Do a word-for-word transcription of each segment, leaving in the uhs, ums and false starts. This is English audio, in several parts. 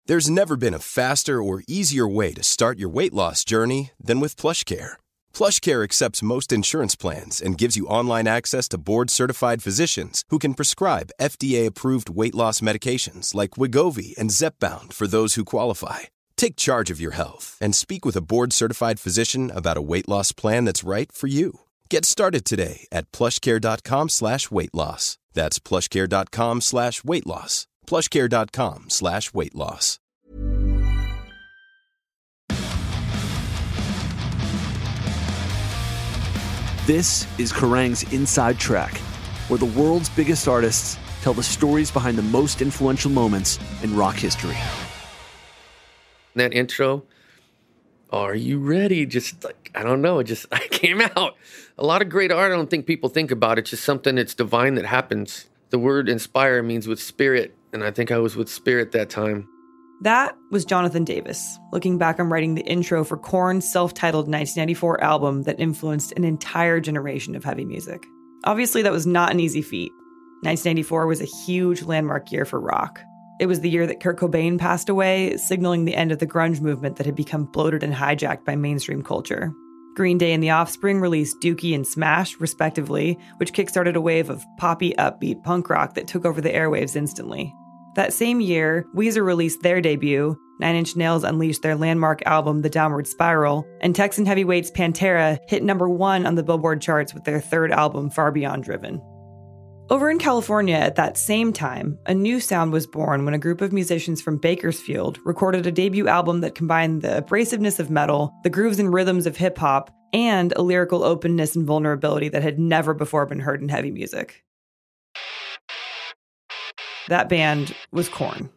There's never been a faster or easier way to start your weight loss journey than with PlushCare. PlushCare accepts most insurance plans and gives you online access to board-certified physicians who can prescribe F D A-approved weight loss medications like Wegovy and Zepbound for those who qualify. Take charge of your health and speak with a board-certified physician about a weight loss plan that's right for you. Get started today at plushcare.com slash weight loss. That's plushcare.com slash weight loss. plushcare.com slash weight loss. This is Kerrang's Inside Track, where the world's biggest artists tell the stories behind the most influential moments in rock history. That intro, are you ready? Just like, I don't know, it just I came out. A lot of great art, I don't think people think about. It's just something that's divine that happens. The word inspire means with spirit, and I think I was with spirit that time. That was Jonathan Davis, looking back on writing the intro for Korn's self-titled nineteen ninety-four album that influenced an entire generation of heavy music. Obviously, that was not an easy feat. nineteen ninety-four was a huge landmark year for rock. It was the year that Kurt Cobain passed away, signaling the end of the grunge movement that had become bloated and hijacked by mainstream culture. Green Day and The Offspring released Dookie and Smash, respectively, which kickstarted a wave of poppy, upbeat punk rock that took over the airwaves instantly. That same year, Weezer released their debut, Nine Inch Nails unleashed their landmark album The Downward Spiral, and Texan heavyweights Pantera hit number one on the Billboard charts with their third album, Far Beyond Driven. Over in California at that same time, a new sound was born when a group of musicians from Bakersfield recorded a debut album that combined the abrasiveness of metal, the grooves and rhythms of hip-hop, and a lyrical openness and vulnerability that had never before been heard in heavy music. That band was Korn.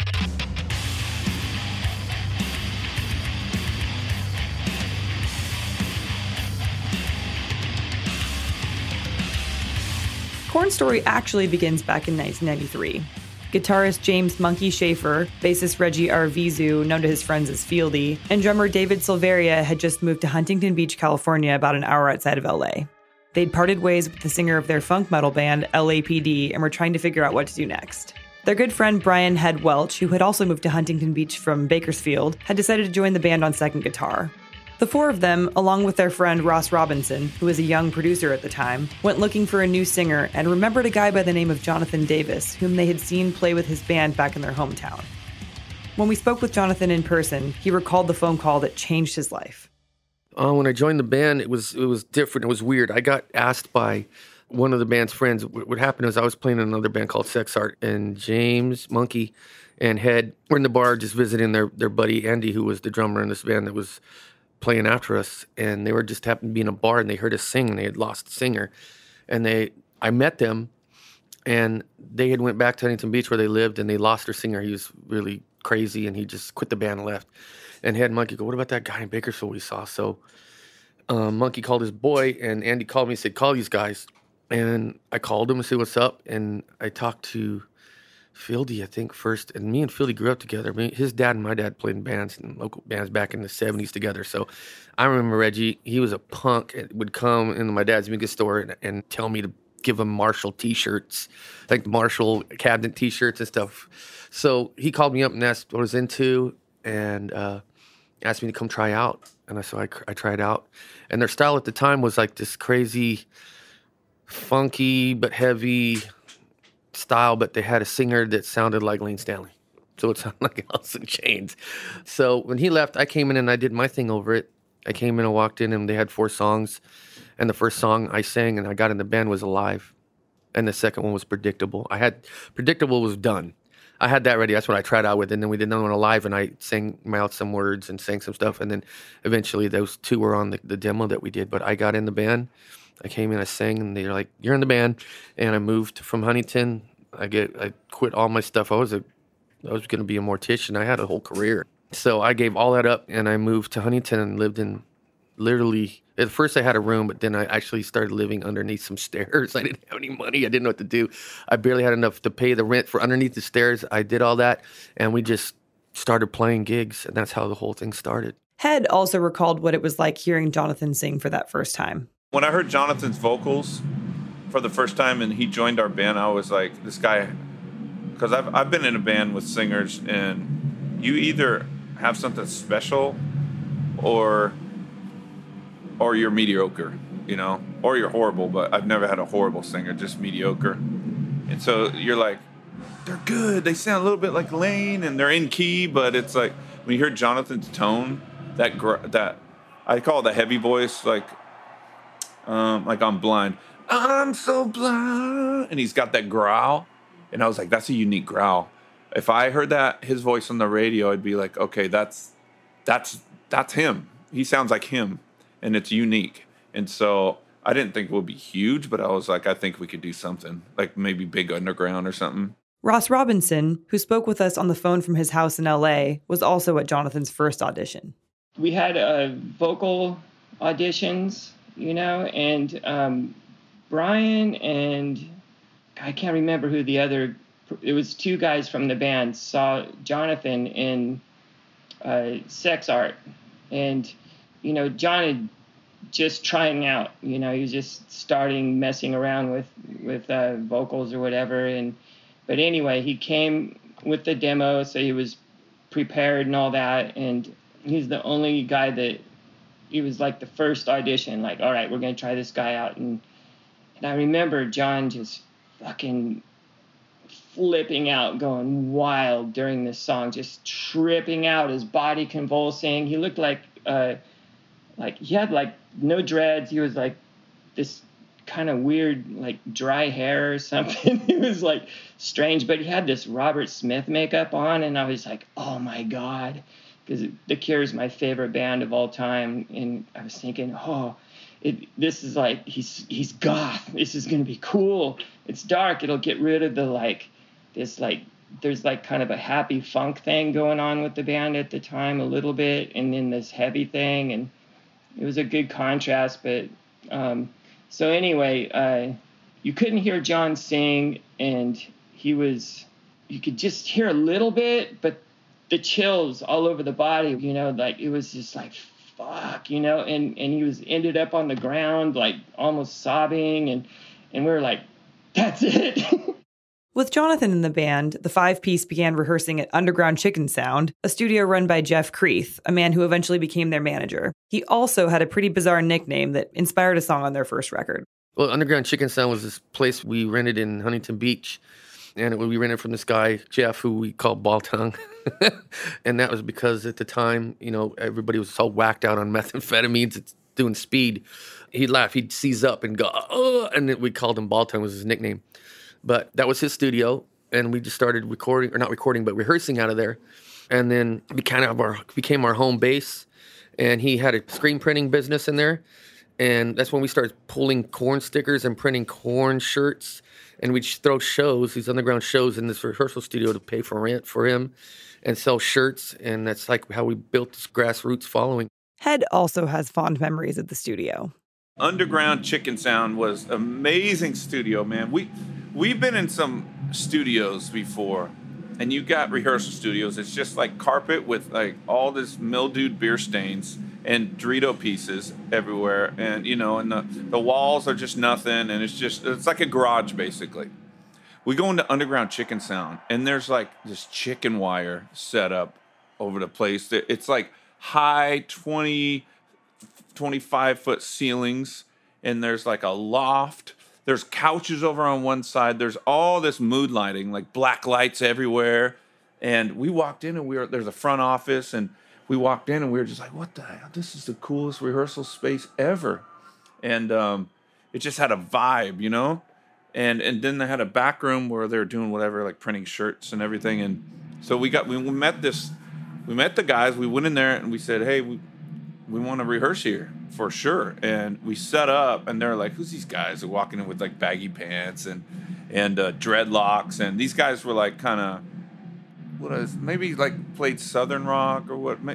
Korn's story actually begins back in nineteen ninety-three. Guitarist James Monkey Schaefer, bassist Reggie Arvizu, known to his friends as Fieldy, and drummer David Silveria had just moved to Huntington Beach, California, about an hour outside of L A. They'd parted ways with the singer of their funk metal band, L A P D, and were trying to figure out what to do next. Their good friend Brian Head Welch, who had also moved to Huntington Beach from Bakersfield, had decided to join the band on second guitar. The four of them, along with their friend Ross Robinson, who was a young producer at the time, went looking for a new singer and remembered a guy by the name of Jonathan Davis, whom they had seen play with his band back in their hometown. When we spoke with Jonathan in person, he recalled the phone call that changed his life. Uh, when I joined the band, it was it was different. It was weird. I got asked by one of the band's friends. What happened was I was playing in another band called Sex Art, and James Monkey and Head were in the bar just visiting their, their buddy Andy, who was the drummer in this band that was playing after us. And they were just happened to be in a bar, and they heard us sing, and they had lost a singer. And they, I met them, and they had went back to Huntington Beach where they lived, and they lost their singer. He was really crazy, and he just quit the band and left. And Head and Monkey go, what about that guy in Bakersfield we saw? So um, Monkey called his boy, and Andy called me and said, call these guys. And I called him and said, what's up? And I talked to Fieldy, I think, first. And me and Fieldy grew up together. I mean, his dad and my dad played in bands and local bands back in the seventies together. So I remember Reggie. He was a punk and would come into my dad's music store and, and tell me to give him Marshall T-shirts, like Marshall cabinet T-shirts and stuff. So he called me up and asked what I was into and uh, asked me to come try out. And I, so I, I tried out. And their style at the time was like this crazy, funky but heavy style, but they had a singer that sounded like Lane Stanley. So it sounded like Alice in Chains. So when he left, I came in and I did my thing over it. I came in and walked in and they had four songs. And the first song I sang and I got in the band was Alive. And the second one was Predictable. I had, Predictable was done. I had that ready. That's what I tried out with. And then we did another one Alive and I sang mouthed some words and sang some stuff. And then eventually those two were on the, the demo that we did. But I got in the band. I came in, I sang, and they were like, you're in the band. And I moved from Huntington. I get, I quit all my stuff. I was a, I was going to be a mortician. I had a whole career. So I gave all that up, and I moved to Huntington and lived in literally, at first I had a room, but then I actually started living underneath some stairs. I didn't have any money. I didn't know what to do. I barely had enough to pay the rent for underneath the stairs. I did all that, and we just started playing gigs, and that's how the whole thing started. Head also recalled what it was like hearing Jonathan sing for that first time. When I heard Jonathan's vocals for the first time and he joined our band, I was like, this guy, because I've, I've been in a band with singers and you either have something special or or you're mediocre, you know, or you're horrible. But I've never had a horrible singer, just mediocre. And so you're like, they're good. They sound a little bit like Lane, and they're in key. But it's like when you hear Jonathan's tone, that gr- that I call it the heavy voice, like um, like on Blind. I'm so blind, and he's got that growl, and I was like, that's a unique growl. If I heard that his voice on the radio, I'd be like, okay, that's that's that's him. He sounds like him, and it's unique. And so I didn't think it would be huge, but I was like, I think we could do something, like maybe Big Underground or something. Ross Robinson, who spoke with us on the phone from his house in L A, was also at Jonathan's first audition. We had uh, vocal auditions, you know, and um, Brian and I can't remember who the other, it was two guys from the band, saw Jonathan in uh, Sex Art. And, you know, John had just trying out, you know, he was just starting messing around with, with uh, vocals or whatever. And, but anyway, he came with the demo, so he was prepared and all that. And he's the only guy that, he was like the first audition, like, all right, we're going to try this guy out. And, and I remember John just fucking flipping out, going wild during this song, just tripping out, his body convulsing. He looked like, uh, like he had like no dreads. He was like this kind of weird, like dry hair or something. It was like strange, but he had this Robert Smith makeup on, and I was like, oh my God, because The Cure is my favorite band of all time. And I was thinking, oh, It, this is like, he's he's goth. This is going to be cool. It's dark. It'll get rid of the, like, this, like, there's, like, kind of a happy funk thing going on with the band at the time a little bit, and then this heavy thing, and it was a good contrast. But, um, so anyway, uh, you couldn't hear John sing, and he was, you could just hear a little bit, but the chills all over the body, you know, like, it was just like, fuck, you know, and, and he was ended up on the ground, like almost sobbing. And, and we were like, that's it. With Jonathan in the band, the five-piece began rehearsing at Underground Chicken Sound, a studio run by Jeff Creeth, a man who eventually became their manager. He also had a pretty bizarre nickname that inspired a song on their first record. Well, Underground Chicken Sound was this place we rented in Huntington Beach. And it, we rented from this guy, Jeff, who we called Ball Tongue. And that was because at the time, you know, everybody was so whacked out on methamphetamines, it's doing speed. He'd laugh, he'd seize up and go, oh, and we called him Ball Tongue, was his nickname. But that was his studio, and we just started recording, or not recording, but rehearsing out of there. And then it kind of our, became our home base. And he had a screen printing business in there. And that's when we started pulling Korn stickers and printing Korn shirts. And we'd throw shows, these underground shows in this rehearsal studio to pay for rent for him and sell shirts. And that's like how we built this grassroots following. Head also has fond memories of the studio. Underground Chicken Sound was amazing studio, man. We, we've been in some studios before, and you got rehearsal studios. It's just like carpet with like all this mildewed beer stains and Dorito pieces everywhere. And, you know, and the, the walls are just nothing. And it's just, it's like a garage, basically. We go into Underground Chicken Sound, and there's like this chicken wire set up over the place. It's like high twenty, twenty-five foot ceilings. And there's like a loft. There's couches over on one side. There's all this mood lighting, like black lights everywhere. And we walked in, and we were, there's a front office, and we walked in, and we were just like, what the hell? This is the coolest rehearsal space ever. And um, it just had a vibe, you know? And and then they had a back room where they were doing whatever, like printing shirts and everything. And so we got, we, we met this, we met the guys. We went in there, and we said, hey, we we want to rehearse here for sure. And we set up, and they're like, who's these guys? They're walking in with like baggy pants and, and uh, dreadlocks. And these guys were like kind of, what is maybe like played Southern rock or what?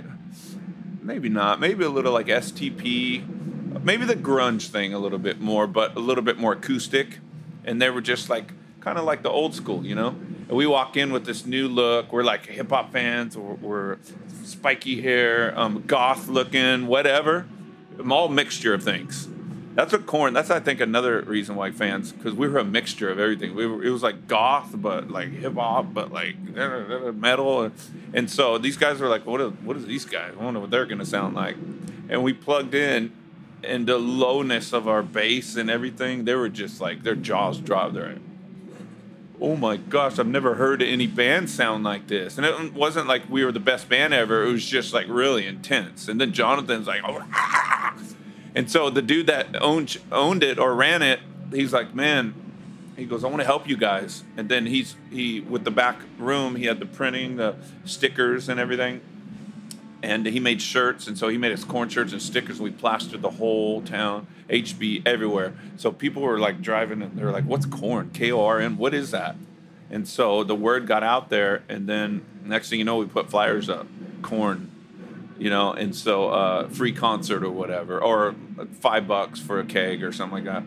Maybe not. Maybe a little like S T P. Maybe the grunge thing a little bit more, but a little bit more acoustic. And they were just like kind of like the old school, you know. And we walk in with this new look. We're like hip hop fans. We're, we're spiky hair, um, goth looking, whatever. All mixture of things. That's what Korn, that's I think another reason why fans, because we were a mixture of everything. We were, it was like goth, but like hip hop, but like metal. And so these guys were like, what are, what are these guys? I wonder what they're going to sound like. And we plugged in, and the lowness of our bass and everything, they were just like, their jaws dropped. They're like, oh my gosh, I've never heard any band sound like this. And it wasn't like we were the best band ever. It was just like really intense. And then Jonathan's like, oh, ah! And so the dude that owned owned it or ran it, he's like, man, he goes, I want to help you guys. And then he's he with the back room, he had the printing, the stickers and everything. And he made shirts, and so he made us Korn shirts and stickers. We plastered the whole town, H B everywhere. So people were like driving, and they were like, what's Korn? K O R N, what is that? And so the word got out there, and then next thing you know, we put flyers up, Korn. You know, and so uh, free concert or whatever, or five bucks for a keg or something like that.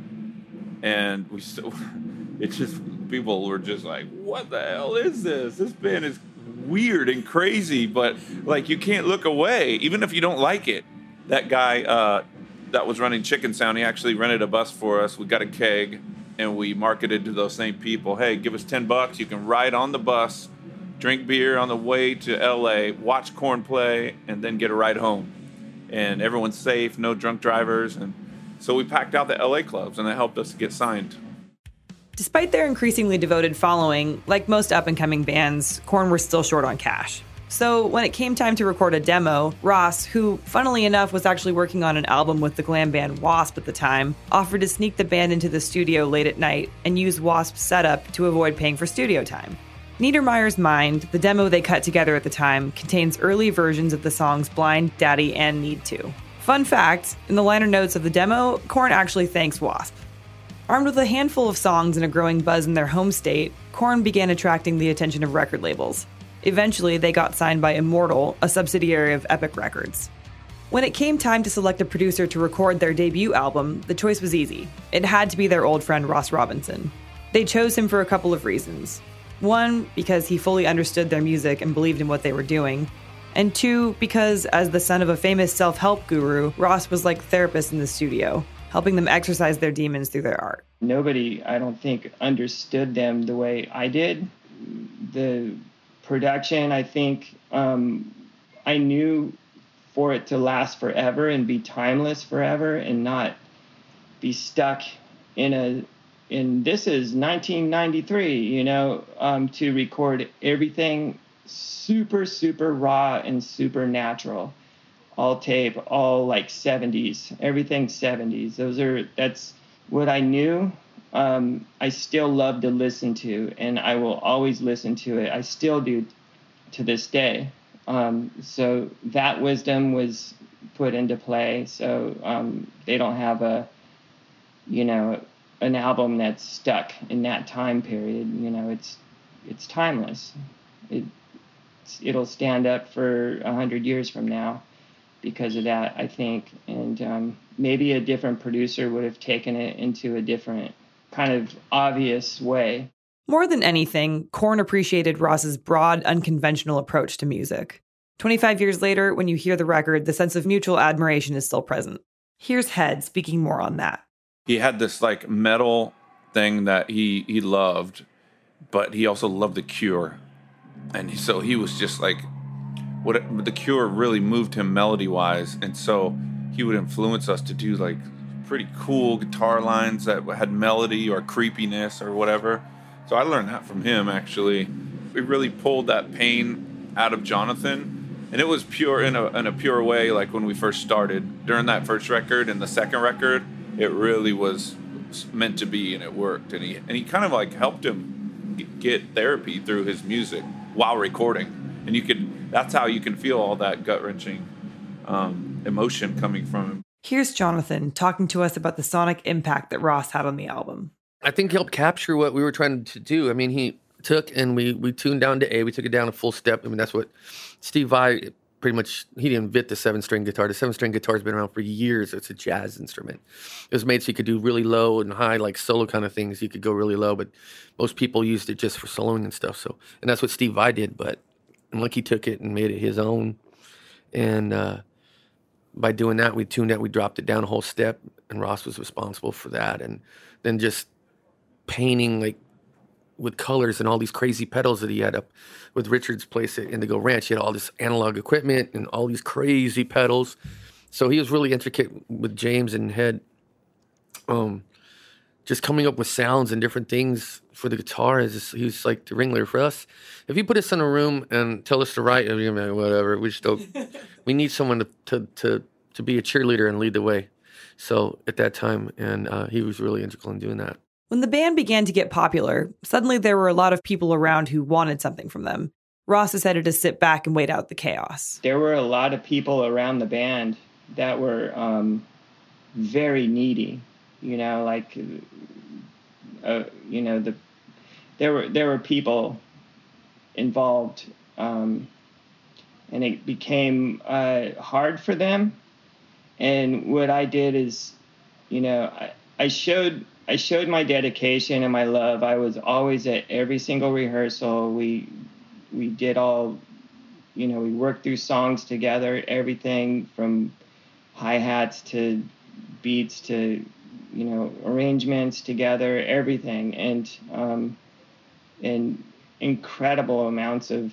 And we still, it's just, people were just like, what the hell is this? This band is weird and crazy, but like you can't look away, even if you don't like it. That guy uh, that was running Chicken Sound, he actually rented a bus for us. We got a keg, and we marketed to those same people, hey, give us ten bucks, you can ride on the bus, drink beer on the way to L A, watch Korn play, and then get a ride home. And everyone's safe, no drunk drivers. And so we packed out the L A clubs, and that helped us get signed. Despite their increasingly devoted following, like most up-and-coming bands, Korn were still short on cash. So when it came time to record a demo, Ross, who, funnily enough, was actually working on an album with the glam band Wasp at the time, offered to sneak the band into the studio late at night and use Wasp's setup to avoid paying for studio time. Niedermeyer's Mind, the demo they cut together at the time, contains early versions of the songs Blind, Daddy, and Need To. Fun fact, in the liner notes of the demo, Korn actually thanks Wasp. Armed with a handful of songs and a growing buzz in their home state, Korn began attracting the attention of record labels. Eventually, they got signed by Immortal, a subsidiary of Epic Records. When it came time to select a producer to record their debut album, the choice was easy. It had to be their old friend Ross Robinson. They chose him for a couple of reasons. One, because he fully understood their music and believed in what they were doing. And two, because as the son of a famous self-help guru, Ross was like a therapist in the studio, helping them exercise their demons through their art. Nobody, I don't think, understood them the way I did. The production, I think, um, I knew for it to last forever and be timeless forever and not be stuck in a And this is nineteen ninety-three, you know, um, to record everything super, super raw and super natural. All tape, all like seventies, everything seventies. Those are, that's what I knew. Um, I still love to listen to, and I will always listen to it. I still do to this day. Um, so that wisdom was put into play. So um, they don't have a, you know, an album that's stuck in that time period. You know, it's it's timeless. It it'll stand up for a hundred years from now because of that, I think. And um, maybe a different producer would have taken it into a different kind of obvious way. More than anything, Korn appreciated Ross's broad, unconventional approach to music. twenty-five years later, when you hear the record, the sense of mutual admiration is still present. Here's Head speaking more on that. He had this like metal thing that he, he loved, but he also loved The Cure. And he, so he was just like, what The Cure really moved him melody-wise. And so he would influence us to do like pretty cool guitar lines that had melody or creepiness or whatever. So I learned that from him, actually. We really pulled that pain out of Jonathan. And it was pure in a, in a pure way, like when we first started. During that first record and the second record, it really was meant to be, and it worked. And he and he kind of like helped him get therapy through his music while recording. And you could, that's how you can feel all that gut-wrenching um, emotion coming from him. Here's Jonathan talking to us about the sonic impact that Ross had on the album. I think he helped capture what we were trying to do. I mean, he took and we we tuned down to A. We took it down a full step. I mean, that's what Steve Vai pretty much, he didn't invent the seven-string guitar. The seven-string guitar has been around for years. It's a jazz instrument. It was made so you could do really low and high, like solo kind of things. You could go really low, but most people used it just for soloing and stuff. So, and that's what Steve Vai did. But and like he took it and made it his own. And uh, by doing that, we tuned it, we dropped it down a whole step, and Ross was responsible for that. And then just painting like with colors and all these crazy pedals that he had up with Richard's place at Indigo Ranch. He had all this analog equipment and all these crazy pedals. So he was really intricate with James and Head, um, just coming up with sounds and different things for the guitar. Is just, he was like the ringleader for us. If you put us in a room and tell us to write, I mean, whatever, we just don't, we need someone to, to to to be a cheerleader and lead the way. So at that time, and uh, he was really integral in doing that. When the band began to get popular, suddenly there were a lot of people around who wanted something from them. Ross decided to sit back and wait out the chaos. There were a lot of people around the band that were um, very needy, you know, like, uh, you know, the there were there were people involved, um, and it became uh, hard for them. And what I did is, you know, I, I showed. I showed my dedication and my love. I was always at every single rehearsal. We we did all, you know, we worked through songs together, everything from hi-hats to beats to, you know, arrangements together, everything. And, um, and incredible amounts of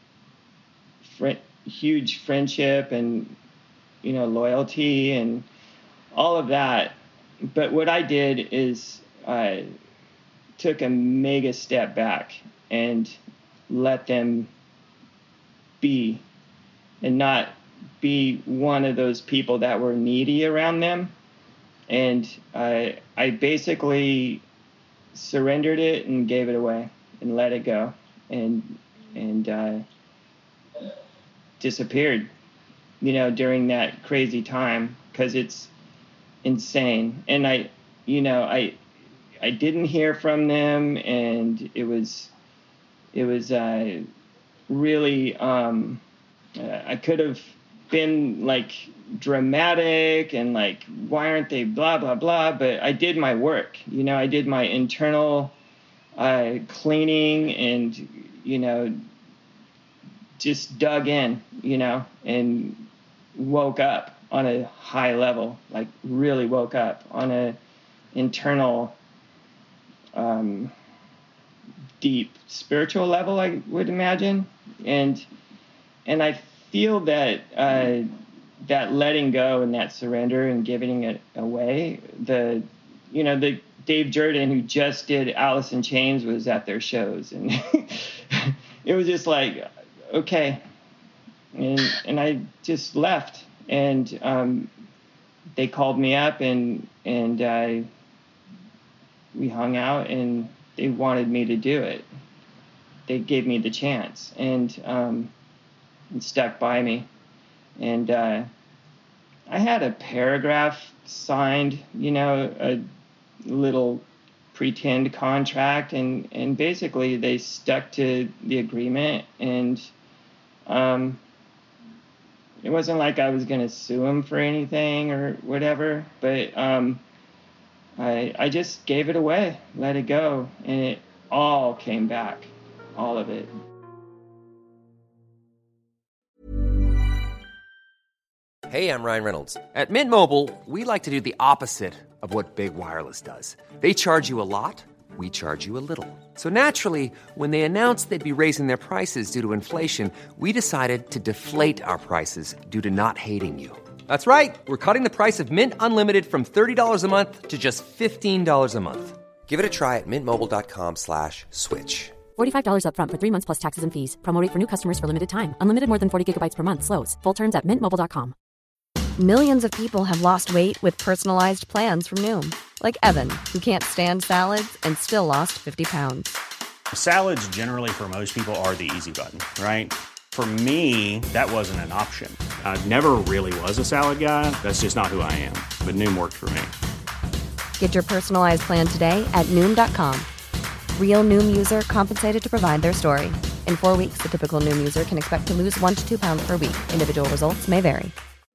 fr- huge friendship and, you know, loyalty and all of that. But what I did is I took a mega step back and let them be, and not be one of those people that were needy around them. And I, I basically surrendered it and gave it away and let it go, and and uh, disappeared, you know, during that crazy time, because it's insane. And I, you know, I, I didn't hear from them, and it was, it was uh, really, um, uh, I could have been like dramatic and like, why aren't they blah, blah, blah. But I did my work, you know, I did my internal uh, cleaning and, you know, just dug in, you know, and woke up on a high level, like really woke up on a internal, um, deep spiritual level, I would imagine. And, and I feel that, uh, that letting go and that surrender and giving it away, the, you know, the Dave Jordan, who just did Alice in Chains, was at their shows, and it was just like, okay. And, and I just left. And um, they called me up, and and uh, we hung out, and they wanted me to do it. They gave me the chance, and, um, and stuck by me. And uh, I had a paragraph signed, you know, a little pretend contract, and, and basically they stuck to the agreement. And um, it wasn't like I was going to sue him for anything or whatever, but um, I I just gave it away, let it go, and it all came back, all of it. Hey, I'm Ryan Reynolds. At Mint Mobile, we like to do the opposite of what Big Wireless does. They charge you a lot, we charge you a little. So naturally, when they announced they'd be raising their prices due to inflation, we decided to deflate our prices due to not hating you. That's right. We're cutting the price of Mint Unlimited from thirty dollars a month to just fifteen dollars a month. Give it a try at mintmobile.com slash switch. forty-five dollars up front for three months plus taxes and fees. Promo rate for new customers for limited time. Unlimited more than forty gigabytes per month slows. Full terms at mint mobile dot com. Millions of people have lost weight with personalized plans from Noom. Like Evan, who can't stand salads and still lost fifty pounds. Salads generally for most people are the easy button, right? For me, that wasn't an option. I never really was a salad guy. That's just not who I am. But Noom worked for me. Get your personalized plan today at Noom dot com. Real Noom user compensated to provide their story. In four weeks, the typical Noom user can expect to lose one to two pounds per week. Individual results may vary.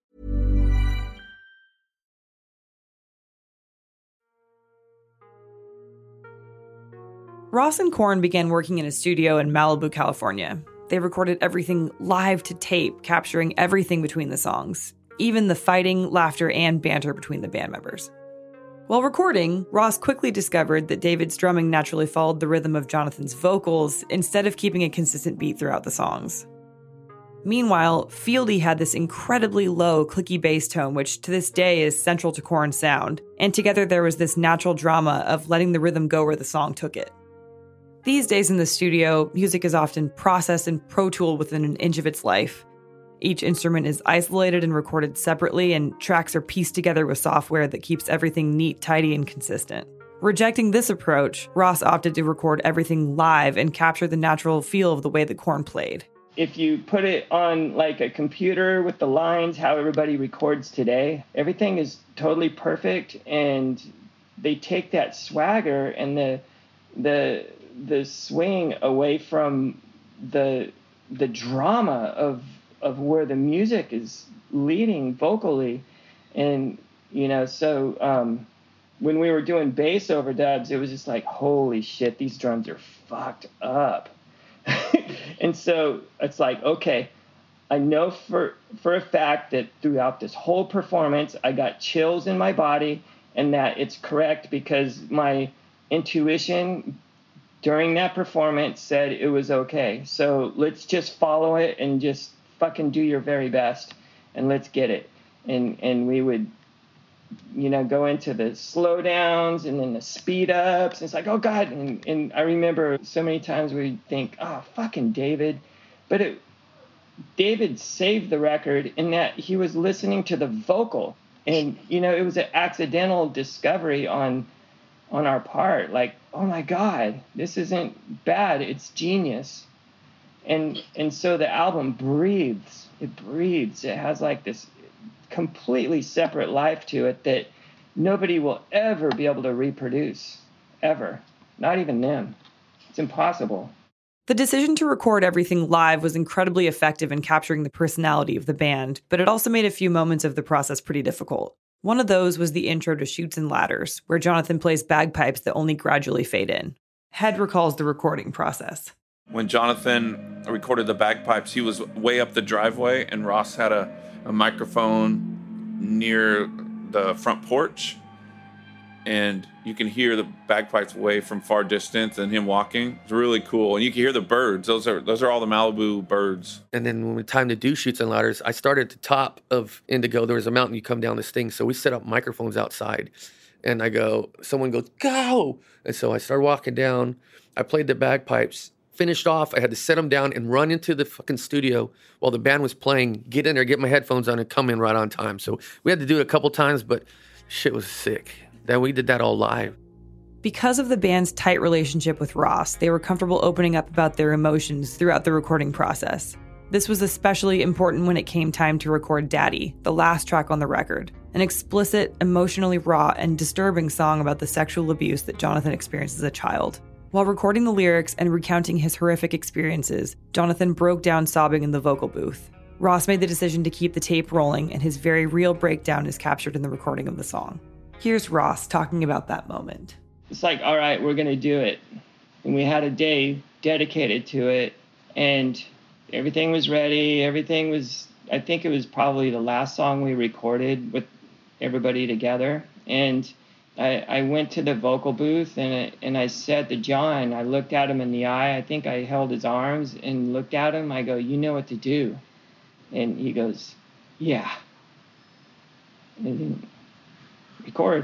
Ross and Korn began working in a studio in Malibu, California. They recorded everything live to tape, capturing everything between the songs. even the fighting, laughter, and banter between the band members. While recording, Ross quickly discovered that David's drumming naturally followed the rhythm of Jonathan's vocals instead of keeping a consistent beat throughout the songs. Meanwhile, Fieldy had this incredibly low, clicky bass tone, which to this day is central to Korn's sound, and together there was this natural drama of letting the rhythm go where the song took it. These days in the studio, music is often processed and pro-tooled within an inch of its life. Each instrument is isolated and recorded separately, and tracks are pieced together with software that keeps everything neat, tidy, and consistent. Rejecting this approach, Ross opted to record everything live and capture the natural feel of the way that Korn played. If you put it on like a computer with the lines, how everybody records today, everything is totally perfect, and they take that swagger and the the the swing away from the the drama of of where the music is leading vocally. And you know, so um, when we were doing bass overdubs, it was just like, holy shit, these drums are fucked up. And so it's like, okay, I know for for a fact that throughout this whole performance, I got chills in my body, and that it's correct because my intuition during that performance said it was okay. So let's just follow it and just fucking do your very best, and let's get it. And and we would, you know, go into the slowdowns and then the speed ups. And it's like, oh God. And, and I remember so many times we'd think, oh, fucking David. But it, David saved the record in that he was listening to the vocal. And, you know, it was an accidental discovery on on our part. Like, oh my God, this isn't bad. It's genius. And and so the album breathes. It breathes. It has like this completely separate life to it that nobody will ever be able to reproduce, ever. Not even them. It's impossible. The decision to record everything live was incredibly effective in capturing the personality of the band, but it also made a few moments of the process pretty difficult. One of those was the intro to Chutes and Ladders, where Jonathan plays bagpipes that only gradually fade in. Head recalls the recording process. When Jonathan recorded the bagpipes, he was way up the driveway, and Ross had a a microphone near the front porch, and you can hear the bagpipes way from far distance and him walking. It's really cool. And you can hear the birds. Those are those are all the Malibu birds. And then when we time to do Chutes and Ladders, I started at the top of Indigo. There was a mountain you come down this thing. So we set up microphones outside, and I go, someone goes, go. And so I started walking down. I played the bagpipes. Finished off, I had to set them down and run into the fucking studio while the band was playing, get in there, get my headphones on, and come in right on time. So we had to do it a couple times, but shit was sick. Then we did that all live. Because of the band's tight relationship with Ross, they were comfortable opening up about their emotions throughout the recording process. This was especially important when it came time to record Daddy, the last track on the record, an explicit, emotionally raw, and disturbing song about the sexual abuse that Jonathan experienced as a child. While recording the lyrics and recounting his horrific experiences, Jonathan broke down sobbing in the vocal booth. Ross made the decision to keep the tape rolling, and his very real breakdown is captured in the recording of the song. Here's Ross talking about that moment. It's like, all right, we're going to do it. And we had a day dedicated to it, and everything was ready. Everything was, I think it was probably the last song we recorded with everybody together. And I, I went to the vocal booth, and I, and I said to John, I looked at him in the eye. I think I held his arms and looked at him. I go, you know what to do. And he goes, yeah. And then record.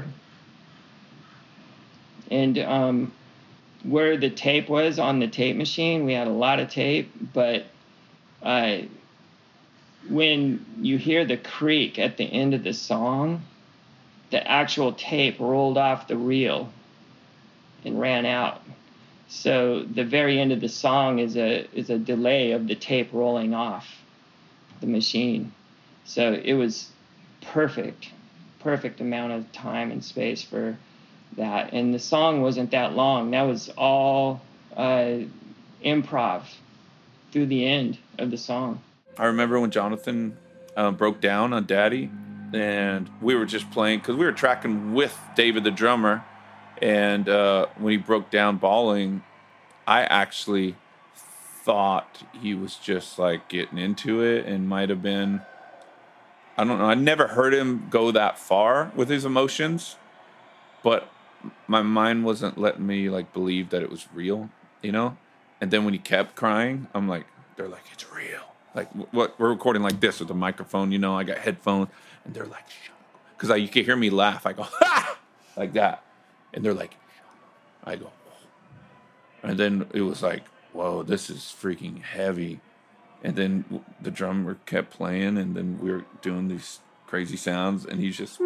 And um, where the tape was on the tape machine, we had a lot of tape, but uh, when you hear the creak at the end of the song, the actual tape rolled off the reel and ran out. So the very end of the song is a is a delay of the tape rolling off the machine. So it was perfect, perfect amount of time and space for that. And the song wasn't that long. That was all uh, improv through the end of the song. I remember when Jonathan uh, broke down on Daddy, and we were just playing because we were tracking with David the drummer, and uh, when he broke down bawling, I actually thought he was just like getting into it and might have been I don't know. I never heard him go that far with his emotions, but my mind wasn't letting me like believe that it was real, you know? And then when he kept crying, I'm like, they're like, it's real. Like what we're recording like this with a microphone, you know, I got headphones and they're like, shut up. Cause I, you can hear me laugh. I go, ha! Like that. And they're like, I go, whoa. And then it was like, whoa, this is freaking heavy. And then the drummer kept playing, and then we were doing these crazy sounds, and he's just...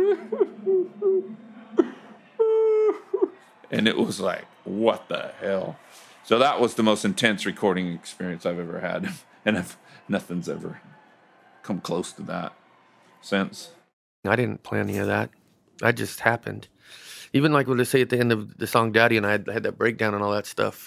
and it was like, what the hell? So that was the most intense recording experience I've ever had. And I've, nothing's ever come close to that since. I didn't plan any of that. That just happened. Even like what they say at the end of the song Daddy, and I had, had that breakdown and all that stuff,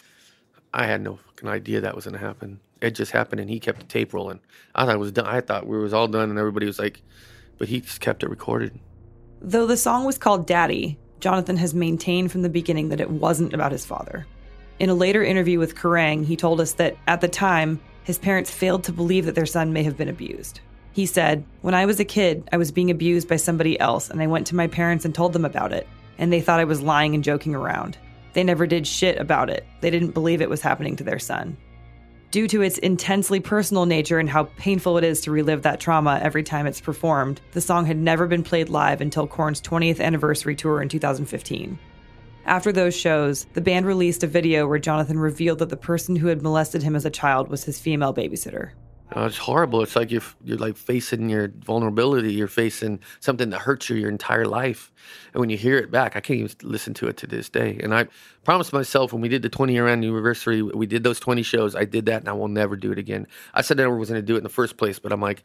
I had no fucking idea that was going to happen. It just happened, and he kept the tape rolling. I thought it was done. I thought we was all done, and everybody was like, but he just kept it recorded. Though the song was called Daddy, Jonathan has maintained from the beginning that it wasn't about his father. In a later interview with Kerrang, he told us that, at the time, his parents failed to believe that their son may have been abused. He said, "When I was a kid, I was being abused by somebody else, and I went to my parents and told them about it, and they thought I was lying and joking around. They never did shit about it. They didn't believe it was happening to their son." Due to its intensely personal nature and how painful it is to relive that trauma every time it's performed, the song had never been played live until Korn's twentieth anniversary tour in two thousand fifteen. After those shows, the band released a video where Jonathan revealed that the person who had molested him as a child was his female babysitter. Oh, it's horrible. It's like you're, you're like facing your vulnerability. You're facing something that hurts you your entire life. And when you hear it back, I can't even listen to it to this day. And I promised myself when we did the twenty-year anniversary, we did those twenty shows. I did that, and I will never do it again. I said I never was going to do it in the first place, but I'm like,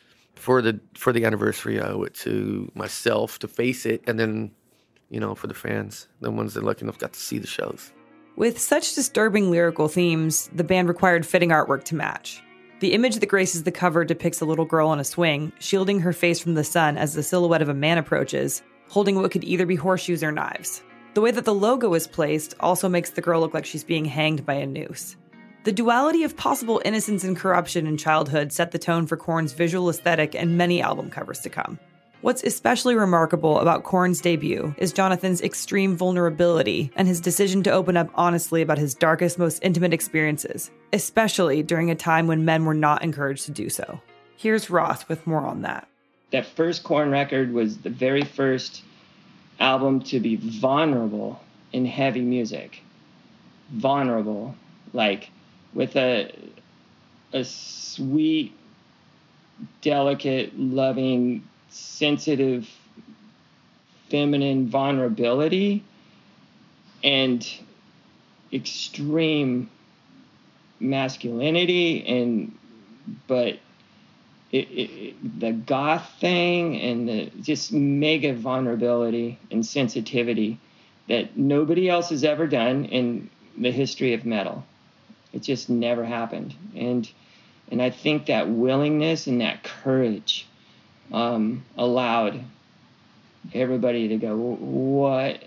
for the for the anniversary, I owe it to myself to face it, and then, you know, for the fans, the ones that lucky enough got to see the shows. With such disturbing lyrical themes, the band required fitting artwork to match. The image that graces the cover depicts a little girl on a swing, shielding her face from the sun as the silhouette of a man approaches, holding what could either be horseshoes or knives. The way that the logo is placed also makes the girl look like she's being hanged by a noose. The duality of possible innocence and corruption in childhood set the tone for Korn's visual aesthetic and many album covers to come. What's especially remarkable about Korn's debut is Jonathan's extreme vulnerability and his decision to open up honestly about his darkest, most intimate experiences, especially during a time when men were not encouraged to do so. Here's Ross with more on that. That first Korn record was the very first album to be vulnerable in heavy music. Vulnerable, like with a a sweet, delicate, loving, sensitive, feminine vulnerability and extreme masculinity, and but it, it, the goth thing and the just mega vulnerability and sensitivity that nobody else has ever done in the history of metal. It just never happened. And and I think that willingness and that courage um, allowed everybody to go, what?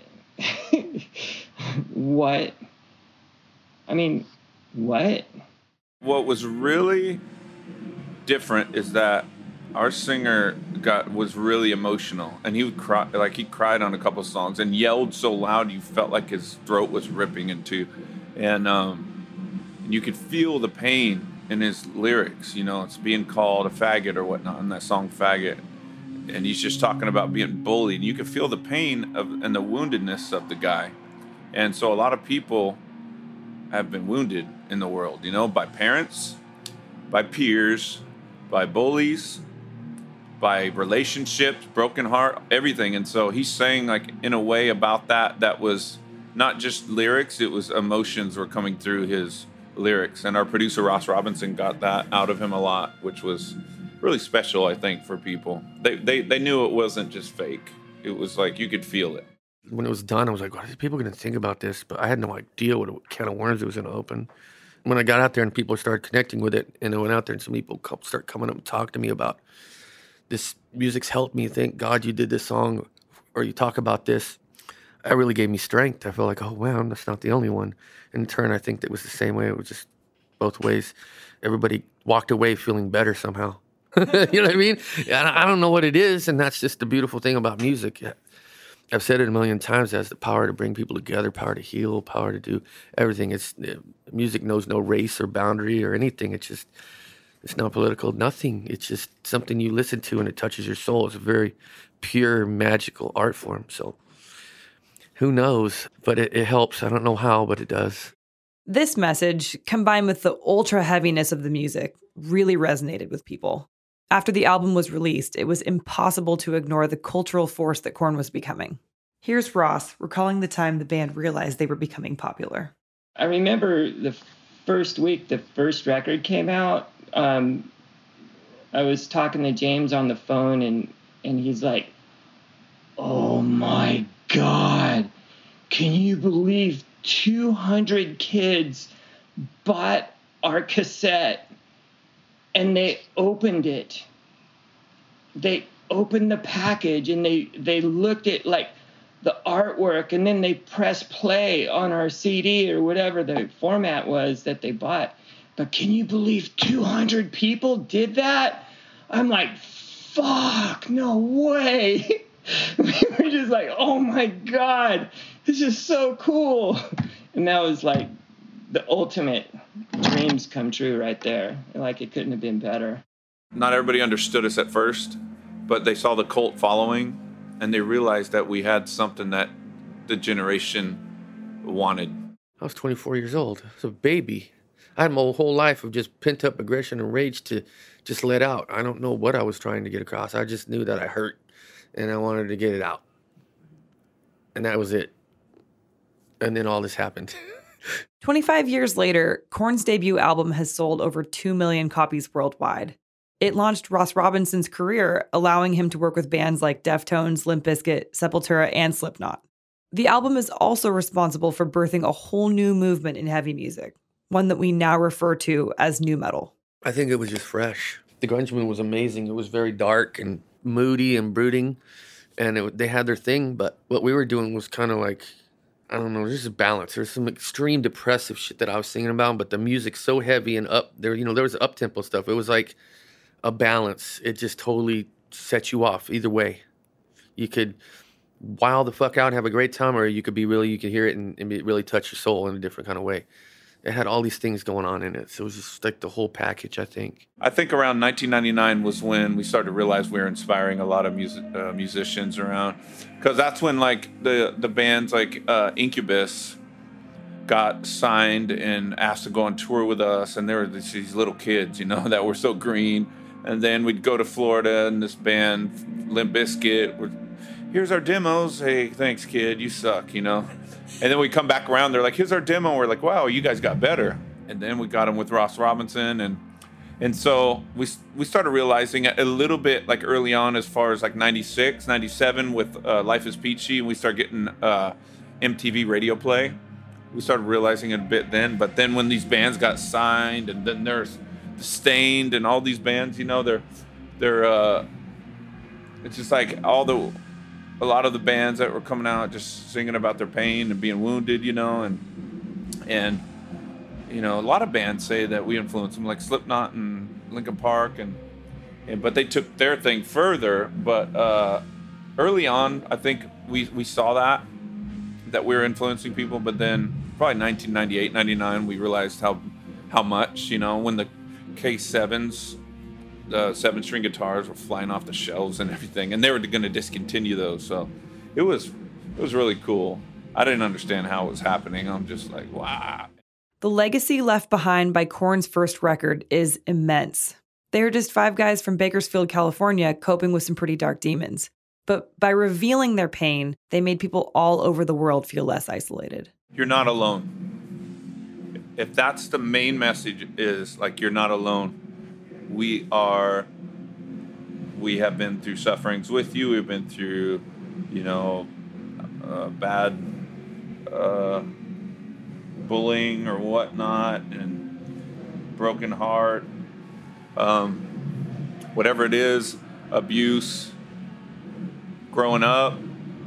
What? I mean, what? What was really different is that our singer got was really emotional, and he would cry, like he cried on a couple of songs and yelled so loud you felt like his throat was ripping in two, and um, you could feel the pain in his lyrics. You know, it's being called a faggot or whatnot in that song "Faggot," and he's just talking about being bullied. And you could feel the pain of and the woundedness of the guy, and so a lot of people have been wounded in the world, you know, by parents, by peers, by bullies, by relationships, broken heart, everything. And so he's saying, like, in a way about that, that was not just lyrics, it was emotions were coming through his lyrics. And our producer, Ross Robinson, got that out of him a lot, which was really special, I think, for people. They, they, they knew it wasn't just fake. It was like, you could feel it. When it was done, I was like, what are people going to think about this? But I had no idea what a can of worms it was going to open. When I got out there and people started connecting with it, and I went out there and some people start coming up and talk to me about this music's helped me. Thank God you did this song, or you talk about this. That really gave me strength. I felt like, oh, wow, that's not the only one. In turn, I think that was the same way. It was just both ways. Everybody walked away feeling better somehow. You know what I mean? I don't know what it is, and that's just the beautiful thing about music. I've said it a million times. It has the power to bring people together, power to heal, power to do everything. It's music knows no race or boundary or anything. It's just, it's not political, nothing. It's just something you listen to and it touches your soul. It's a very pure, magical art form. So who knows? But it, it helps. I don't know how, but it does. This message, combined with the ultra heaviness of the music, really resonated with people. After the album was released, it was impossible to ignore the cultural force that Korn was becoming. Here's Ross recalling the time the band realized they were becoming popular. I remember the first week the first record came out. Um, I was talking to James on the phone, and, and he's like, "Oh my God, can you believe two hundred kids bought our cassette and they opened it? They opened the package and they, they looked at like the artwork, and then they pressed play on our C D or whatever the format was that they bought. But can you believe two hundred people did that?" I'm like, fuck, no way. We were just like, oh my God, this is so cool. And that was like the ultimate dreams come true right there. Like, it couldn't have been better. Not everybody understood us at first, but they saw the cult following and they realized that we had something that the generation wanted. I was twenty-four years old. I was a baby. I had my whole life of just pent-up aggression and rage to just let out. I don't know what I was trying to get across. I just knew that I hurt, and I wanted to get it out. And that was it. And then all this happened. twenty-five years later, Korn's debut album has sold over two million copies worldwide. It launched Ross Robinson's career, allowing him to work with bands like Deftones, Limp Bizkit, Sepultura, and Slipknot. The album is also responsible for birthing a whole new movement in heavy music, one that we now refer to as nu metal. I think it was just fresh. The grunge movement was amazing. It was very dark and moody and brooding, and it, they had their thing, but what we were doing was kind of like, I don't know, just a balance. There's some extreme depressive shit that I was singing about, but the music's so heavy and up there, you know, there was up-tempo stuff. It was like a balance. It just totally set you off either way. You could wild the fuck out and have a great time, or you could be really, you could hear it and, and it really touch your soul in a different kind of way. It had all these things going on in it. So it was just like the whole package, I think. I think around nineteen ninety-nine was when we started to realize we were inspiring a lot of music, uh, musicians around. Because that's when like the, the bands like uh, Incubus got signed and asked to go on tour with us. And there were these, these little kids, you know, that were so green. And then we'd go to Florida and this band, Limp Bizkit, would, here's our demos. Hey, thanks, kid. You suck, you know. And then we come back around. They're like, here's our demo. We're like, wow, you guys got better. And then we got them with Ross Robinson. And and so we we started realizing a little bit like early on as far as like ninety-six, ninety-seven with uh, Life is Peachy. And we started getting uh, M T V radio play. We started realizing it a bit then. But then when these bands got signed, and then there's Stained and all these bands, you know, they're, they're uh, it's just like all the... a lot of the bands that were coming out just singing about their pain and being wounded, you know, and, and you know, a lot of bands say that we influenced them, like Slipknot and Linkin Park, and, and but they took their thing further. But uh, early on, I think we, we saw that, that we were influencing people, but then probably nineteen ninety-eight, ninety-nine, we realized how, how much, you know, when the K sevens, the seven-string guitars were flying off the shelves and everything, and they were going to discontinue those. So it was it was really cool. I didn't understand how it was happening. I'm just like, wow. The legacy left behind by Korn's first record is immense. They were just five guys from Bakersfield, California, coping with some pretty dark demons. But by revealing their pain, they made people all over the world feel less isolated. You're not alone. If that's the main message, is like, you're not alone. We are, we have been through sufferings with you. We've been through, you know, uh, bad uh, bullying or whatnot, and broken heart, um, whatever it is, abuse, growing up,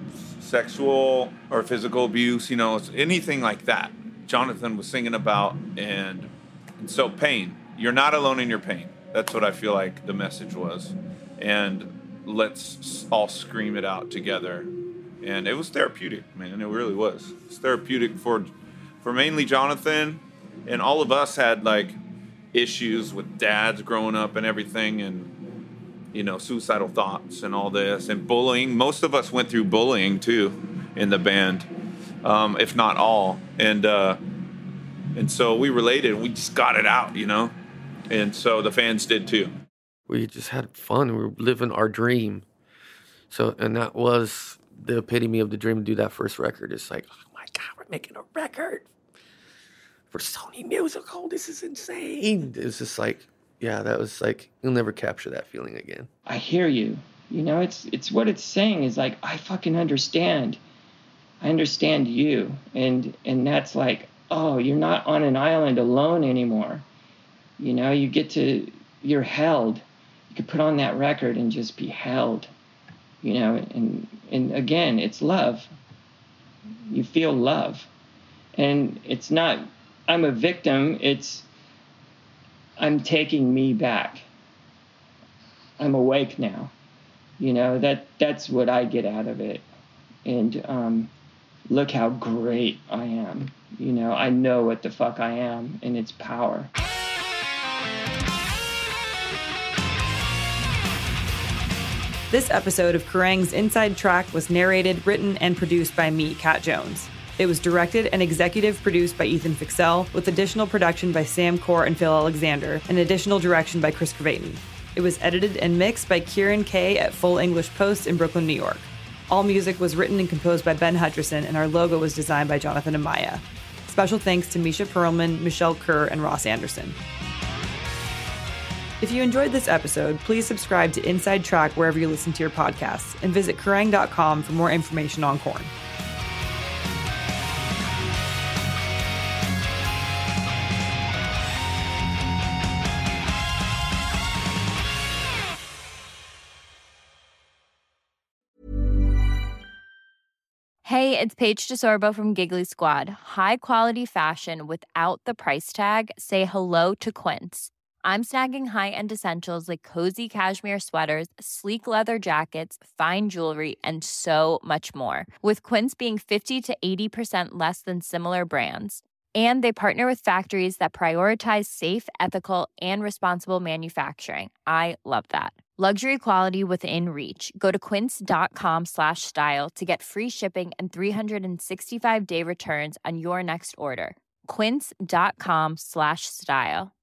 sexual or physical abuse, you know, it's anything like that. Jonathan was singing about, and, and so pain. You're not alone in your pain. That's what I feel like the message was. And let's all scream it out together. And it was therapeutic, man. It really was. It's therapeutic for for mainly Jonathan. And all of us had, like, issues with dads growing up and everything, and, you know, suicidal thoughts and all this, and bullying. Most of us went through bullying, too, in the band, um, if not all. And uh, and so we related. We just got it out, you know? And so the fans did, too. We just had fun. We were living our dream. So, and that was the epitome of the dream to do that first record. It's like, oh, my God, we're making a record for Sony Musical. This is insane. It was just like, yeah, that was like, you'll never capture that feeling again. I hear you. You know, it's it's what it's saying is like, I fucking understand. I understand you. And and that's like, oh, you're not on an island alone anymore. You know, you get to, you're held. You could put on that record and just be held. You know, and and again, it's love. You feel love. And it's not, I'm a victim, it's, I'm taking me back. I'm awake now. You know, that that's what I get out of it. And um, look how great I am. You know, I know what the fuck I am, and it's power. This episode of Kerrang's Inside Track was narrated, written, and produced by me, Kat Jones. It was directed and executive produced by Ethan Fixell, with additional production by Sam Core and Phil Alexander, and additional direction by Chris Cravatan. It was edited and mixed by Kieran Kay at Full English Post in Brooklyn, New York. All music was written and composed by Ben Hutcherson, and our logo was designed by Jonathan Amaya. Special thanks to Misha Perlman, Michelle Kerr, and Ross Anderson. If you enjoyed this episode, please subscribe to Inside Track wherever you listen to your podcasts, and visit Kerrang dot com for more information on Korn. Hey, it's Paige DeSorbo from Giggly Squad. High quality fashion without the price tag. Say hello to Quince. I'm snagging high-end essentials like cozy cashmere sweaters, sleek leather jackets, fine jewelry, and so much more. With Quince being fifty to eighty percent less than similar brands. And they partner with factories that prioritize safe, ethical, and responsible manufacturing. I love that. Luxury quality within reach. Go to quince.com slash style to get free shipping and three sixty-five day returns on your next order. Quince.com slash style.